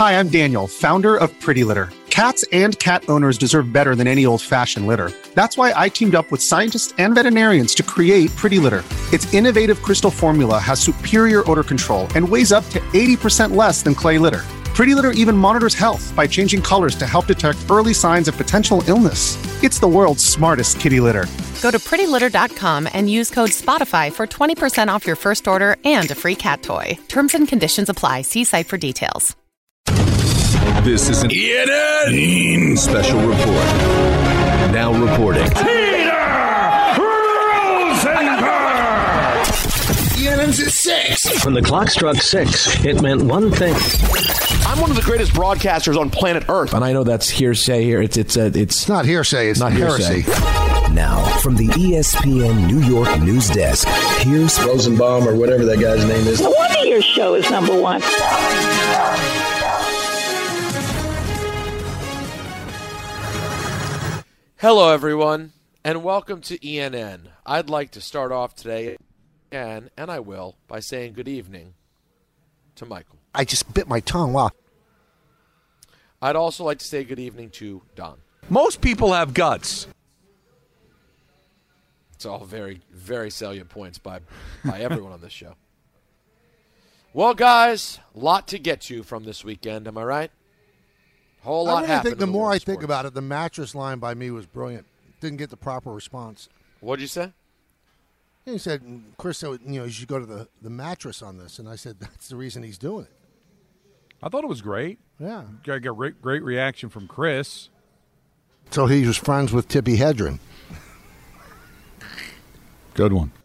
Hi, I'm Daniel, founder of Pretty Litter. Cats and cat owners deserve better than any old-fashioned litter. That's why I teamed up with scientists and veterinarians to create Pretty Litter. Its innovative crystal formula has superior odor control and weighs up to 80% less than clay litter. Pretty Litter even monitors health by changing colors to help detect early signs of potential illness. It's the world's smartest kitty litter. Go to prettylitter.com and use code SPOTIFY for 20% off your first order and a free cat toy. Terms and conditions apply. See site for details. This is an ENN special report. Now reporting. Peter Rosenberg! ENN's at 6. When the clock struck 6, it meant one thing. I'm one of the greatest broadcasters on planet Earth. And I know that's hearsay here. It's not hearsay. It's not heresy. Hearsay. Now, from the ESPN New York news desk, here's Rosenbaum or whatever that guy's name is. No wonder your show is number one. Hello, everyone, and welcome to ENN. I'd like to start off today, and I will, by saying good evening to Michael. I just bit my tongue. Wow. I'd also like to say good evening to Don. Most people have guts. It's all very, very salient points by everyone on this show. Well, guys, a lot to get to from this weekend, am I right? Whole lot happened. I think the more I think about it, the mattress line by me was brilliant. Didn't get the proper response. What'd you say? He said, Chris said, you should go to the mattress on this. And I said, that's the reason he's doing it. I thought it was great. Yeah. Got a great reaction from Chris. So he was friends with Tippi Hedren. Good one.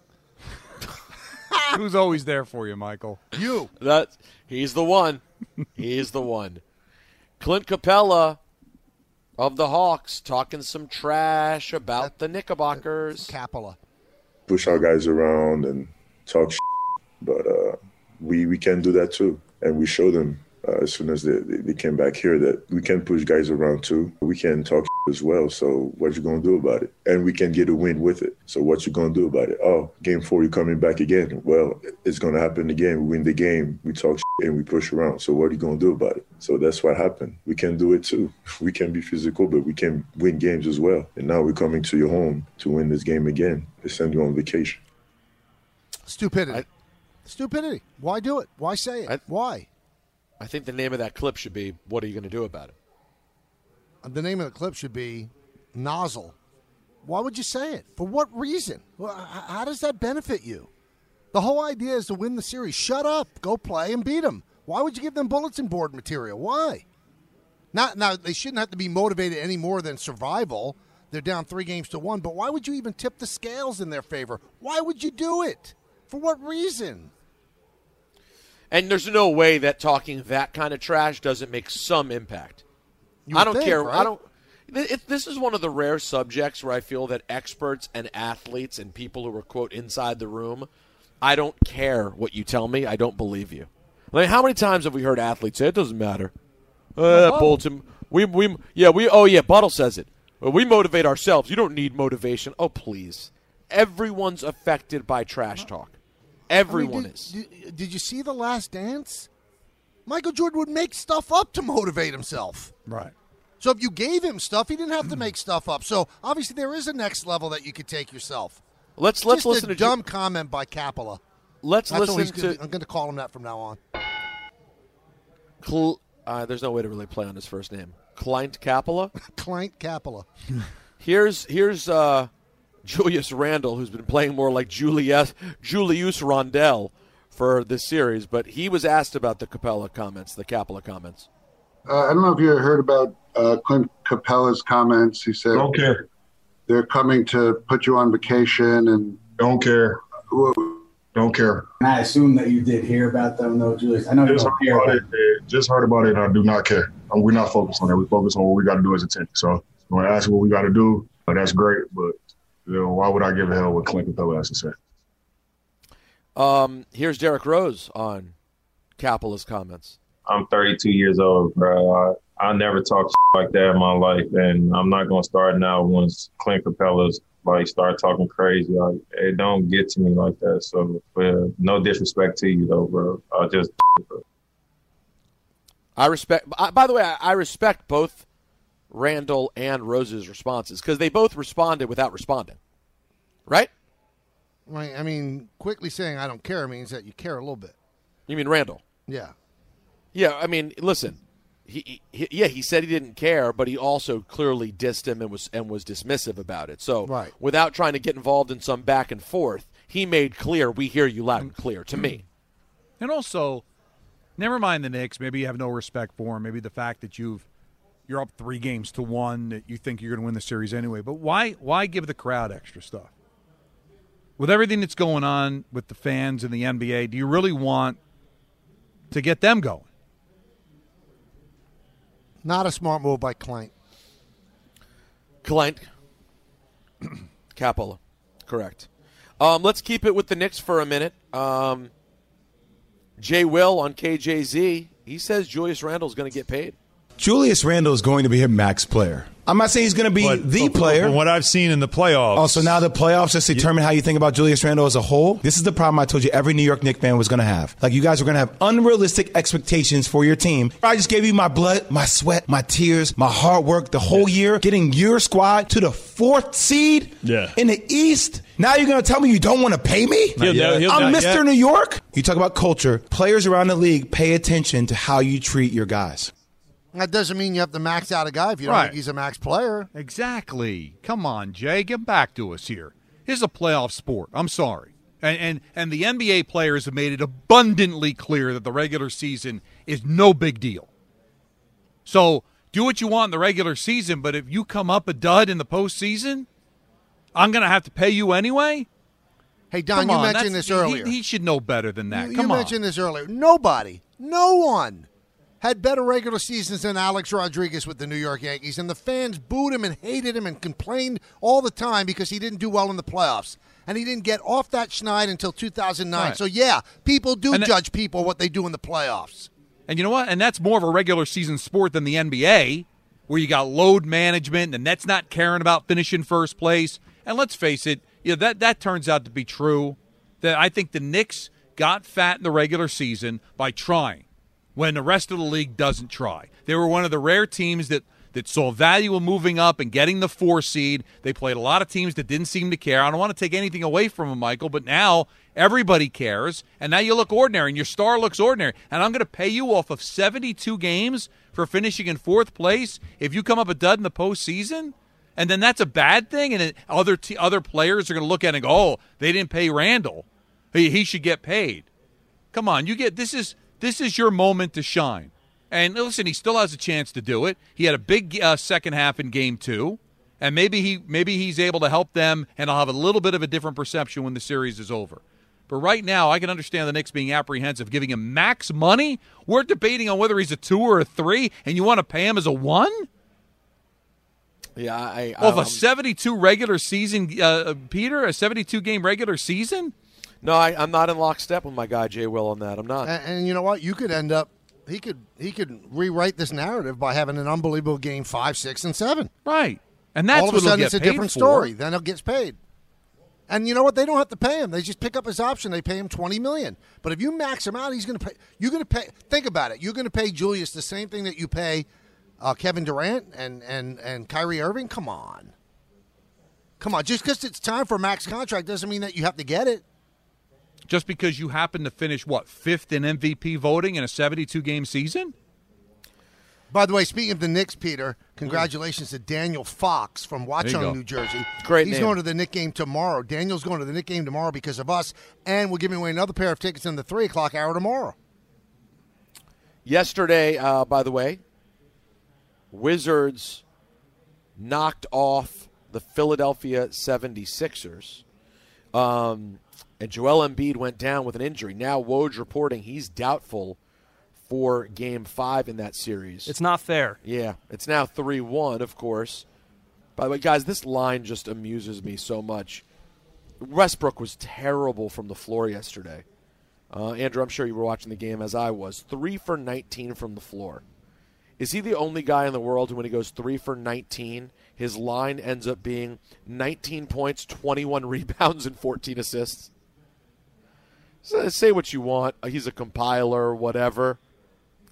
Who's always there for you, Michael? You. He's the one. He's the one. Clint Capella of the Hawks talking some trash about the Knickerbockers. Capella. Push our guys around and talk but we can do that too. And we show them as soon as they came back here that we can push guys around too. We can talk as well. So what you going to do about it? And we can get a win with it. So what you going to do about it? Oh, game 4, you're coming back again. Well, it's going to happen again. We win the game. We talk and we push around. So what are you going to do about it? So that's what happened. We can do it too. We can be physical, but we can win games as well. And now we're coming to your home to win this game again. They send you on vacation. Stupidity. Stupidity. Why do it? Why say it? Why? I think the name of that clip should be, what are you going to do about it? The name of the clip should be Nozzle. Why would you say it? For what reason? How does that benefit you? The whole idea is to win the series. Shut up. Go play and beat them. Why would you give them bulletin board material? Why? Now, they shouldn't have to be motivated any more than survival. They're down 3-1, but why would you even tip the scales in their favor? Why would you do it? For what reason? And there's no way that talking that kind of trash doesn't make some impact. I don't care. Right? This is one of the rare subjects where I feel that experts and athletes and people who are, quote, inside the room, I don't care what you tell me. I don't believe you. I mean, how many times have we heard athletes say, it doesn't matter. Bulletin. Buttle says it. Well, we motivate ourselves. You don't need motivation. Oh, please. Everyone's affected by trash talk. Everyone is. Did you see The Last Dance? Michael Jordan would make stuff up to motivate himself. Right. So if you gave him stuff, he didn't have to make stuff up. So obviously there is a next level that you could take yourself. Let's listen to dumb comment by Capella. I'm going to call him that from now on. There's no way to really play on his first name. Clint Capella. Clint Capella. Here's Julius Randle, who's been playing more like Julius Randle for this series, but he was asked about the Capella comments. I don't know if you heard about Clint Capella's comments. He said, "Don't care. They're coming to put you on vacation and don't care. Don't care." And I assume that you did hear about them, though, Julius. I know you don't care. Just heard about it, and I do not care. We're not focused on that. We focus on what we got to do as a team. So when I ask what we got to do, that's great, but why would I give a hell what Clint Capella has to say? Here's Derrick Rose on Capella's comments. I'm 32 years old, bro. I never talked like that in my life, and I'm not going to start now once Clint Capella's start talking crazy. It don't get to me like that. So no disrespect to you, though, bro. I respect. By the way, I respect both Randall and Rose's responses because they both responded without responding. Right? Right. I mean, quickly saying I don't care means that you care a little bit. You mean Randall? Yeah. Yeah. I mean, listen. He said he didn't care, but he also clearly dissed him and was dismissive about it. So, right. Without trying to get involved in some back and forth, he made clear, we hear you loud and clear to me. And also, never mind the Knicks. Maybe you have no respect for them. Maybe the fact that you're up 3-1, that you think you're going to win the series anyway. But why give the crowd extra stuff? With everything that's going on with the fans in the NBA, do you really want to get them going? Not a smart move by Klein. Capola. Correct. Let's keep it with the Knicks for a minute. Jay Will on KJZ, he says Julius Randle is going to get paid. Julius Randle is going to be a max player. I'm not saying he's going to be the player. From what I've seen in the playoffs. Oh, so now the playoffs just determine how you think about Julius Randle as a whole? This is the problem I told you every New York Knicks fan was going to have. Like, you guys are going to have unrealistic expectations for your team. I just gave you my blood, my sweat, my tears, my hard work the whole year, getting your squad to the 4th seed in the East. Now you're going to tell me you don't want to pay me? I'm Mr. New York. You talk about culture. Players around the league pay attention to how you treat your guys. That doesn't mean you have to max out a guy if you don't think he's a max player. Exactly. Come on, Jay. Get back to us here. This is a playoff sport. I'm sorry. And the NBA players have made it abundantly clear that the regular season is no big deal. So do what you want in the regular season, but if you come up a dud in the postseason, I'm going to have to pay you anyway? Hey, Don, you mentioned this earlier. He should know better than that. You mentioned this earlier. Nobody, no one had better regular seasons than Alex Rodriguez with the New York Yankees, and the fans booed him and hated him and complained all the time because he didn't do well in the playoffs. And he didn't get off that schneid until 2009. Right. So, yeah, people do judge people what they do in the playoffs. And you know what? And that's more of a regular season sport than the NBA, where you got load management, and that's not caring about finishing first place. And let's face it, that turns out to be true. That I think the Knicks got fat in the regular season by trying, when the rest of the league doesn't try. They were one of the rare teams that saw value in moving up and getting the 4 seed. They played a lot of teams that didn't seem to care. I don't want to take anything away from them, Michael, but now everybody cares, and now you look ordinary, and your star looks ordinary. And I'm going to pay you off of 72 games for finishing in 4th place if you come up a dud in the postseason? And then that's a bad thing, and then other players are going to look at it and go, oh, they didn't pay Randall. He should get paid. Come on, this is your moment to shine. And listen, he still has a chance to do it. He had a big second half in Game 2, and maybe he's able to help them, and I'll have a little bit of a different perception when the series is over. But right now, I can understand the Knicks being apprehensive, giving him max money. We're debating on whether he's a 2 or a 3, and you want to pay him as a 1? Yeah, off a 72 regular season, Peter, a 72-game regular season? No, I'm not in lockstep with my guy Jay Will on that. I'm not. And you know what? You could end up. He could rewrite this narrative by having an unbelievable game 5, 6, and 7. Right, and that's all of a sudden it's a different story. For. Then he gets paid. And you know what? They don't have to pay him. They just pick up his option. They pay him $20 million. But if you max him out, he's going to pay. You're going to pay. Think about it. You're going to pay Julius the same thing that you pay Kevin Durant and Kyrie Irving. Come on. Just because it's time for a max contract doesn't mean that you have to get it. Just because you happen to finish, 5th in MVP voting in a 72-game season? By the way, speaking of the Knicks, Peter, congratulations to Daniel Fox from Watchung, New Jersey. Great He's name. going to the Knicks game tomorrow. Daniel's going to the Knicks game tomorrow because of us, and we're giving away another pair of tickets in the 3 o'clock hour tomorrow. Yesterday, by the way, Wizards knocked off the Philadelphia 76ers. And Joel Embiid went down with an injury. Now Woj reporting he's doubtful for Game 5 in that series. It's not fair. Yeah, it's now 3-1, of course. By the way, guys, this line just amuses me so much. Westbrook was terrible from the floor yesterday. Andrew, I'm sure you were watching the game as I was. 3 for 19 from the floor. Is he the only guy in the world who, when he goes 3 for 19, his line ends up being 19 points, 21 rebounds, and 14 assists? Say what you want. He's a compiler, whatever.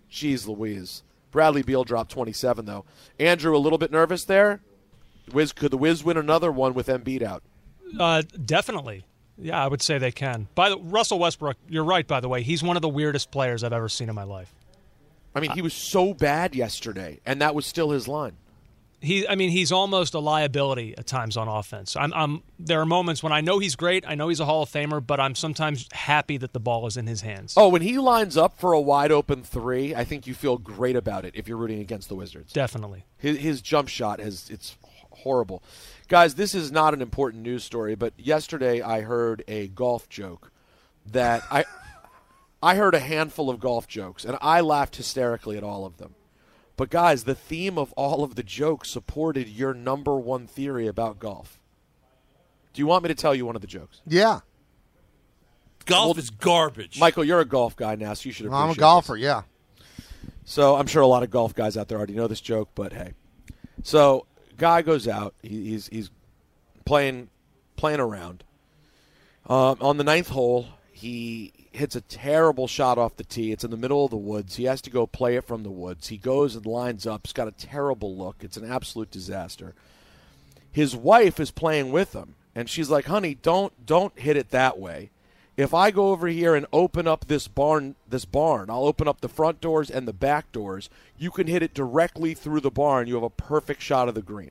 Jeez Louise. Bradley Beal dropped 27, though. Andrew, a little bit nervous there? Could the Wiz win another one with Embiid out? Definitely. Yeah, I would say they can. Russell Westbrook, you're right, by the way. He's one of the weirdest players I've ever seen in my life. I mean, he was so bad yesterday, and that was still his line. He's almost a liability at times on offense. There are moments when I know he's great, I know he's a Hall of Famer, but I'm sometimes happy that the ball is in his hands. Oh, when he lines up for a wide-open three, I think you feel great about it if you're rooting against the Wizards. Definitely. His jump shot, it's horrible. Guys, this is not an important news story, but yesterday I heard a golf joke that I heard a handful of golf jokes, and I laughed hysterically at all of them. But, guys, the theme of all of the jokes supported your number one theory about golf. Do you want me to tell you one of the jokes? Yeah. Golf is garbage. Michael, you're a golf guy now, so you should appreciate I'm a golfer, this. yeah. So I'm sure a lot of golf guys out there already know this joke, but hey. So guy goes out. He's playing around. On the 9th hole, he hits a terrible shot off the tee. It's in the middle of the woods. He has to go play it from the woods. He goes and lines up. He's got a terrible look. It's an absolute disaster. His wife is playing with him, and she's like, honey, don't hit it that way. If I go over here and open up this barn, I'll open up the front doors and the back doors. You can hit it directly through the barn. You have a perfect shot of the green.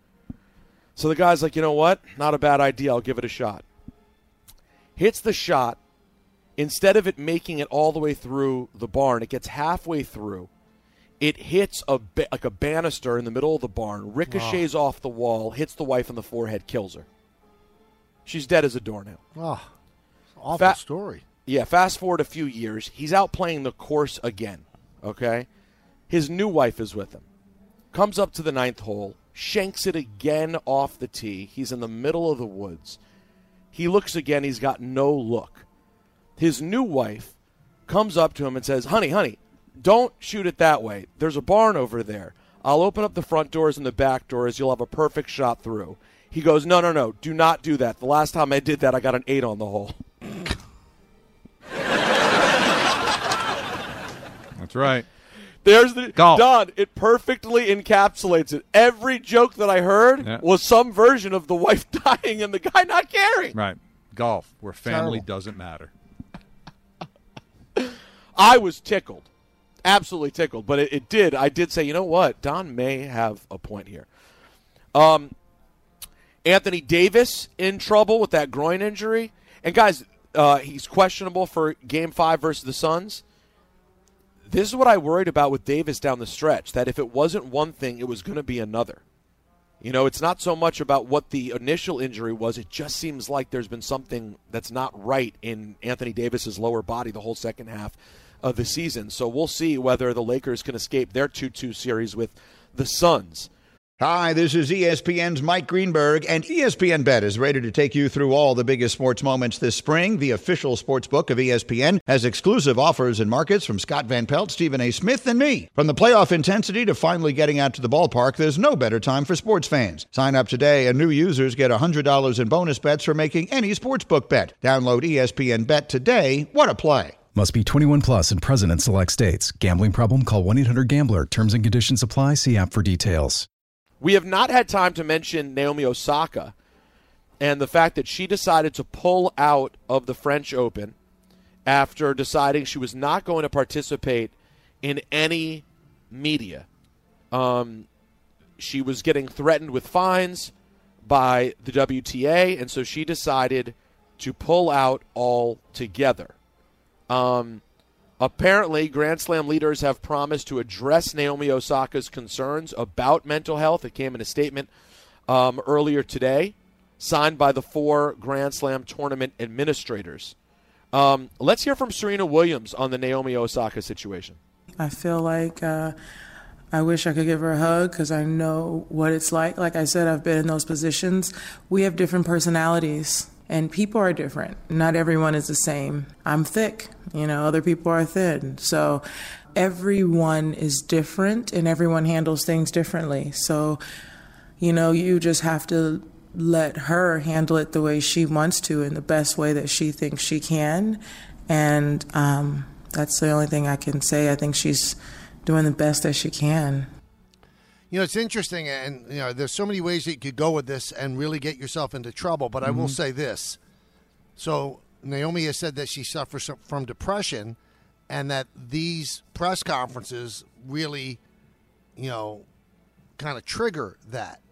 So the guy's like, you know what? Not a bad idea. I'll give it a shot. Hits the shot. Instead of it making it all the way through the barn, it gets halfway through. It hits like a banister in the middle of the barn, ricochets off the wall, hits the wife in the forehead, kills her. She's dead as a doornail. Oh, awful story. Yeah, fast forward a few years. He's out playing the course again, okay? His new wife is with him. Comes up to the 9th hole, shanks it again off the tee. He's in the middle of the woods. He looks again. He's got no look. His new wife comes up to him and says, honey, don't shoot it that way. There's a barn over there. I'll open up the front doors and the back doors. You'll have a perfect shot through. He goes, no, do not do that. The last time I did that, I got an 8 on the hole. That's right. There's the golf. Don, it perfectly encapsulates it. Every joke that I heard was some version of the wife dying and the guy not caring. Right. Golf, where family doesn't matter. I was tickled. Absolutely tickled. But I did say, you know what? Don may have a point here. Anthony Davis in trouble with that groin injury. And, guys, he's questionable for Game 5 versus the Suns. This is what I worried about with Davis down the stretch, that if it wasn't one thing, it was going to be another. You know, it's not so much about what the initial injury was. It just seems like there's been something that's not right in Anthony Davis's lower body the whole second half of the season. So we'll see whether the Lakers can escape their 2-2 series with the Suns. Hi, this is ESPN's Mike Greenberg, and ESPN Bet is ready to take you through all the biggest sports moments this spring. The official sports book of ESPN has exclusive offers and markets from Scott Van Pelt, Stephen A. Smith, and me. From the playoff intensity to finally getting out to the ballpark, there's no better time for sports fans. Sign up today, and new users get $100 in bonus bets for making any sportsbook bet. Download ESPN Bet today. What a play. Must be 21 plus and present in select states. Gambling problem? Call 1-800-GAMBLER. Terms and conditions apply. See app for details. We have not had time to mention Naomi Osaka and the fact that she decided to pull out of the French Open after deciding she was not going to participate in any media. She was getting threatened with fines by the WTA, and so she decided to pull out altogether. Apparently, Grand Slam leaders have promised to address Naomi Osaka's concerns about mental health. It came in a statement earlier today, signed by the 4 Grand Slam tournament administrators. Let's hear from Serena Williams on the Naomi Osaka situation. I feel like I wish I could give her a hug because I know what it's like. Like I said, I've been in those positions. We have different personalities. And people are different. Not everyone is the same. I'm thick, other people are thin. So everyone is different and everyone handles things differently. So, you just have to let her handle it the way she wants to in the best way that she thinks she can. And That's the only thing I can say. I think she's doing the best that she can. It's interesting, and there's so many ways that you could go with this and really get yourself into trouble. But I will say this: so Naomi has said that she suffers from depression, and that these press conferences really, kind of trigger that.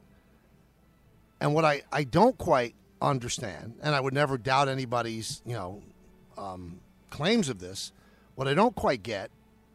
And what I don't quite understand, and I would never doubt anybody's claims of this. What I don't quite get,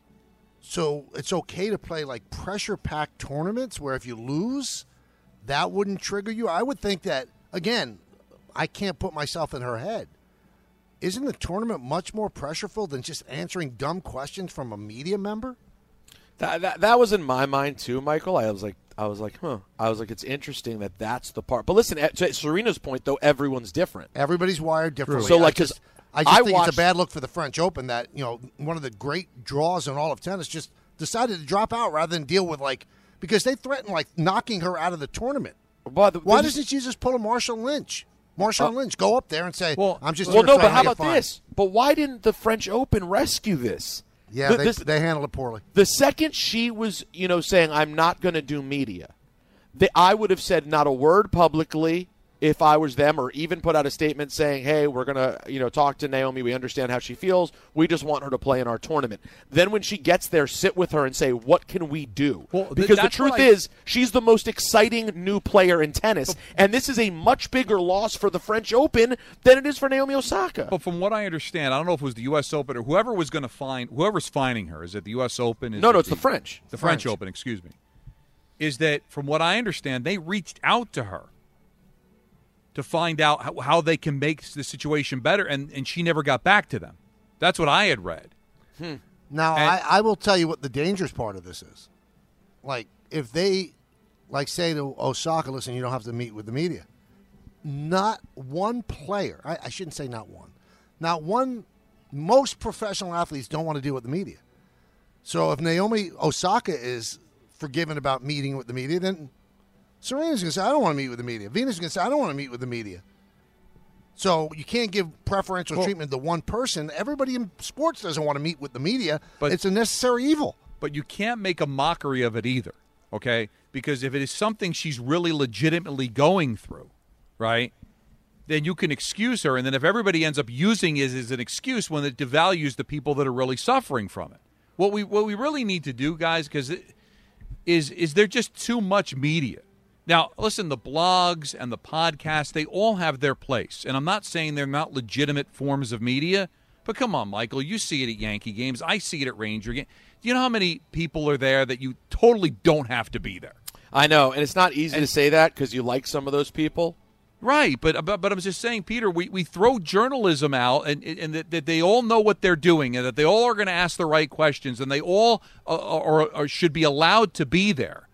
so it's okay to play like pressure-packed tournaments where if you lose, that wouldn't trigger you? I would think that, again, I can't put myself in her head. Isn't the tournament much more pressureful than just answering dumb questions from a media member? That was in my mind too, Michael. I was like, huh. I was like, it's interesting that that's the part. But listen, to Serena's point, though, everyone's different. Everybody's wired differently. So, I just think it's a bad look for the French Open that, one of the great draws in all of tennis just decided to drop out rather than deal with, because they threatened, knocking her out of the tournament. Why doesn't she just pull a Marshawn Lynch? Marshawn Lynch, go up there and say, I'm just here no, but how about this? But why didn't the French Open rescue this? Yeah, they handled it poorly. The second she was, saying, I'm not going to do media, I would have said not a word publicly if I was them, or even put out a statement saying, hey, we're going to, talk to Naomi. We understand how she feels. We just want her to play in our tournament. Then when she gets there, sit with her and say, what can we do? Because the truth is, she's the most exciting new player in tennis, and this is a much bigger loss for the French Open than it is for Naomi Osaka. But from what I understand, I don't know if it was the U.S. Open or whoever was going to whoever's fining her. Is it the U.S. Open? No, it's the French. The French Open, excuse me. Is that, from what I understand, they reached out to her to find out how they can make the situation better, and she never got back to them. That's what I had read. Now, I will tell you what the dangerous part of this is. If they, say to Osaka, listen, you don't have to meet with the media. Not one player, I shouldn't say not one, most professional athletes don't want to deal with the media. So if Naomi Osaka is forgiven about meeting with the media, then Serena's going to say, I don't want to meet with the media. Venus is going to say, I don't want to meet with the media. So you can't give preferential treatment to one person. Everybody in sports doesn't want to meet with the media. But it's a necessary evil. But you can't make a mockery of it either, okay? Because if it is something she's really legitimately going through, right, then you can excuse her. And then if everybody ends up using it as an excuse, when it devalues the people that are really suffering from it. What we really need to do, guys, because is there just too much media? Now, listen, the blogs and the podcasts, they all have their place. And I'm not saying they're not legitimate forms of media, but come on, Michael, you see it at Yankee games. I see it at Ranger games. Do you know how many people are there that you totally don't have to be there? I know, and it's not easy to say that because you like some of those people. Right, but I'm just saying, Peter, we throw journalism out, and that they all know what they're doing, and that they all are going to ask the right questions, and they all or should be allowed to be there.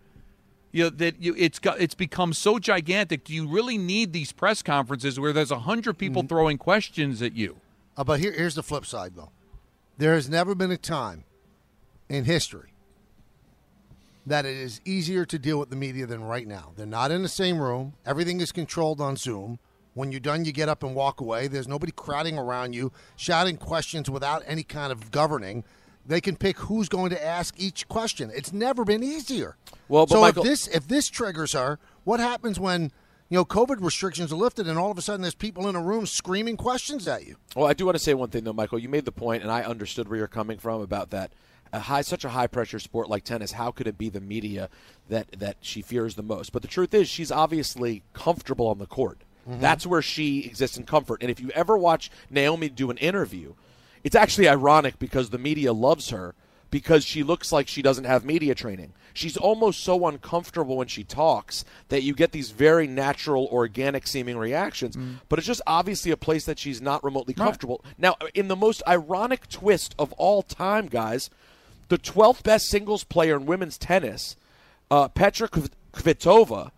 It's become so gigantic. Do you really need these press conferences where there's 100 people throwing questions at you? But here's the flip side, though. There has never been a time in history that it is easier to deal with the media than right now. They're not in the same room. Everything is controlled on Zoom. When you're done, you get up and walk away. There's nobody crowding around you, shouting questions without any kind of governing. They can pick who's going to ask each question. It's never been easier. Well, but so Michael, if this triggers her, what happens when COVID restrictions are lifted and all of a sudden there's people in a room screaming questions at you? Well, I do want to say one thing, though, Michael. You made the point, and I understood where you're coming from about that. Such a high-pressure sport like tennis, how could it be the media that she fears the most? But the truth is she's obviously comfortable on the court. Mm-hmm. That's where she exists in comfort. And if you ever watch Naomi do an interview, it's actually ironic because the media loves her because she looks like she doesn't have media training. She's almost so uncomfortable when she talks that you get these very natural, organic-seeming reactions. But it's just obviously a place that she's not remotely comfortable. Right. Now, in the most ironic twist of all time, guys, the 12th best singles player in women's tennis, Petra Kvitova,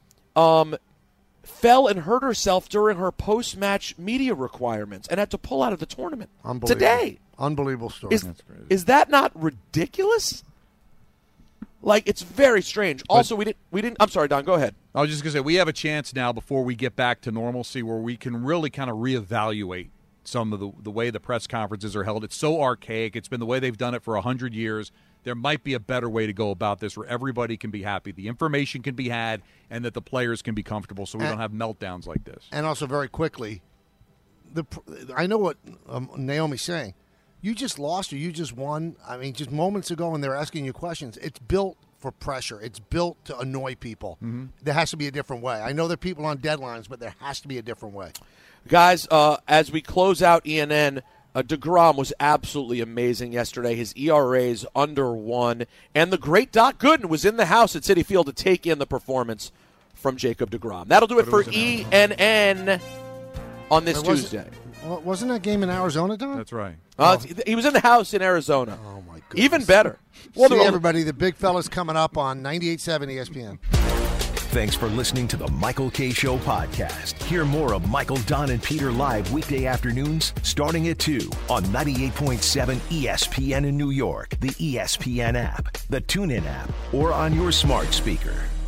fell and hurt herself during her post-match media requirements and had to pull out of the tournament today. Unbelievable story. Is that not ridiculous? It's very strange. Also, we didn't. I'm sorry, Don. Go ahead. I was just going to say we have a chance now before we get back to normalcy where we can really kind of reevaluate some of the way the press conferences are held. It's so archaic. It's been the way they've done it for 100 years. There might be a better way to go about this where everybody can be happy, the information can be had, and that the players can be comfortable so we don't have meltdowns like this. And also, very quickly, I know what Naomi's saying. You just lost or you just won. I mean, just moments ago when they're asking you questions, it's built for pressure. It's built to annoy people. Mm-hmm. There has to be a different way. I know there are people on deadlines, but there has to be a different way. Guys, as we close out ENN, DeGrom was absolutely amazing yesterday. His ERA is under 1. And the great Doc Gooden was in the house at Citi Field to take in the performance from Jacob DeGrom. That'll do it for ENN on this Tuesday. Wasn't that game in Arizona, Don? That's right. He was in the house in Arizona. Oh, my goodness. Even better. Well, see, everybody, the big fella's coming up on 98.7 ESPN. Thanks for listening to the Michael Kay Show podcast. Hear more of Michael, Don, and Peter live weekday afternoons starting at 2 on 98.7 ESPN in New York, the ESPN app, the TuneIn app, or on your smart speaker.